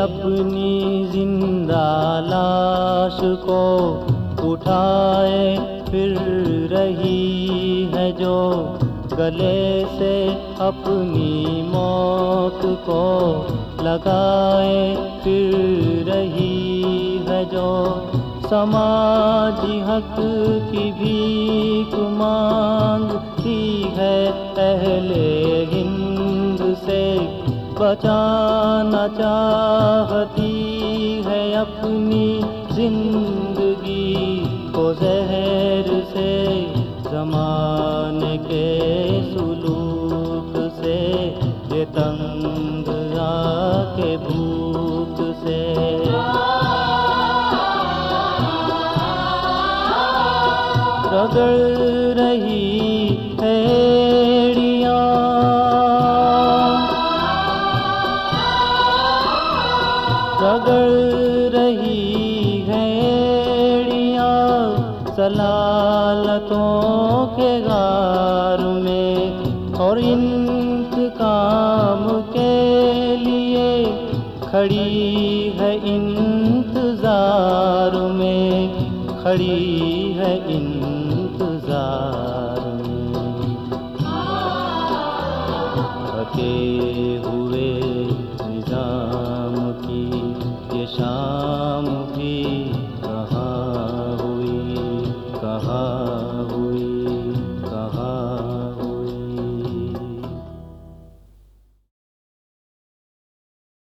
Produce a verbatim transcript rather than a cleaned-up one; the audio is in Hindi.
अपनी जिंदा लाश को उठाए फिर रही है जो, गले से अपनी मौत को लगाए फिर रही है जो, समाजी हक की भीख मांगती है अहले हिंद से, बचाना चाहती है अपनी जिंदगी को जहर से, ज़माने के सुलूक से, ये तंग आके भूख से। रगड़ रही एड़ियाँ, रगड़ रही एड़ियाँ सलालतों के गार में, और इंतकाम के लिए खड़ी है इंतजार में, खड़ी है इंतजार में। थके हुए निजाम की ये शान